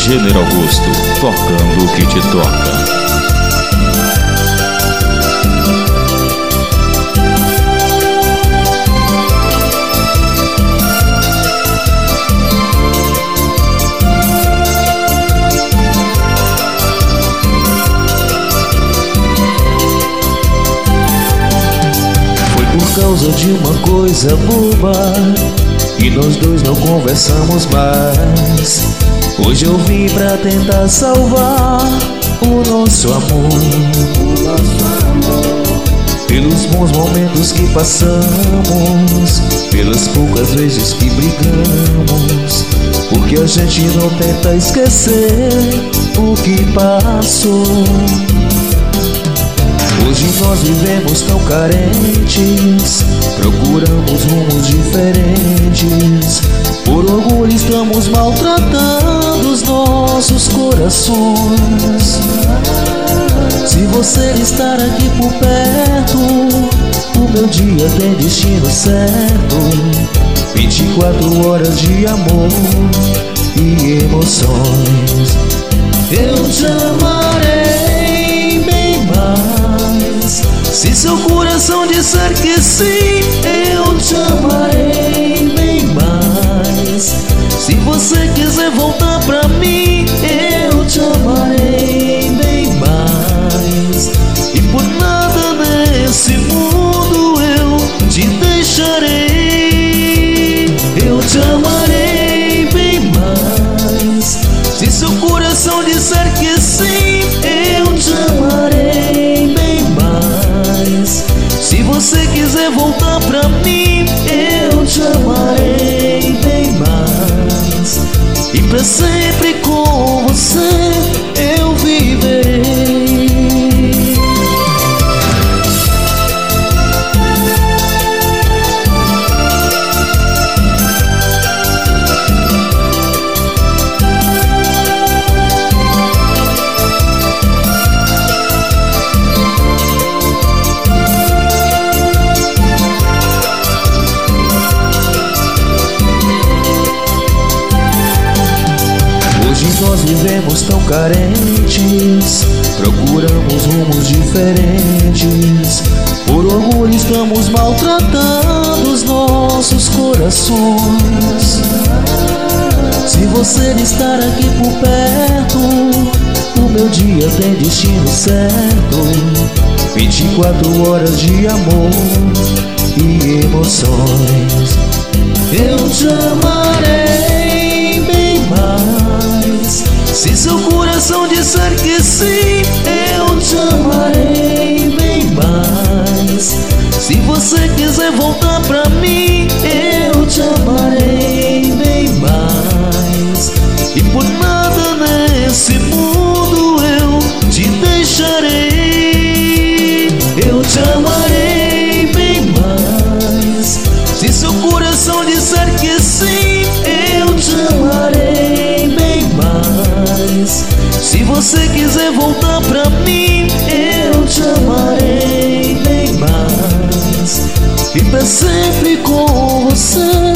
Gênero Augusto, tocando o que te toca. Por causa de uma coisa boba e nós dois não conversamos mais. Hoje eu vim pra tentar salvar o nosso amor, pelos bons momentos que passamos, pelas poucas vezes que brigamos, porque a gente não tenta esquecer o que passou. Hoje nós vivemos tão carentes, procuramos rumos diferentes. Por orgulho estamos maltratando os nossos corações. Se você estar aqui por perto, o meu dia tem destino certo. 24 horas de amor e emoções. Eu te amarei bem mais. Se seu coração disser que sim, eu te amarei bem mais. Se você quiser voltar pra mim, eu te amarei bem mais. E por nada nesse mundo eu te deixarei. Eu te amarei bem mais. Se seu coração disser que sim, eu te amarei bem mais. Se você quiser voltar pra mim, eu te amarei bem mais. E pra sempre com você eu viverei. Nós vivemos tão carentes, procuramos rumos diferentes. Por orgulho estamos maltratando os nossos corações. Se você estar aqui por perto, o meu dia tem destino certo. 24 horas de amor e emoções. Eu te amarei bem mais. Se seu coração disser que sim, eu te amarei bem mais. Se você quiser voltar pra mim, eu te amarei bem mais. E por nada nesse mundo eu te deixarei. Eu te amarei bem mais. Se seu coração disser que sim, eu te amarei bem mais. Se você quiser voltar pra mim, eu te amarei bem mais. E pra sempre com você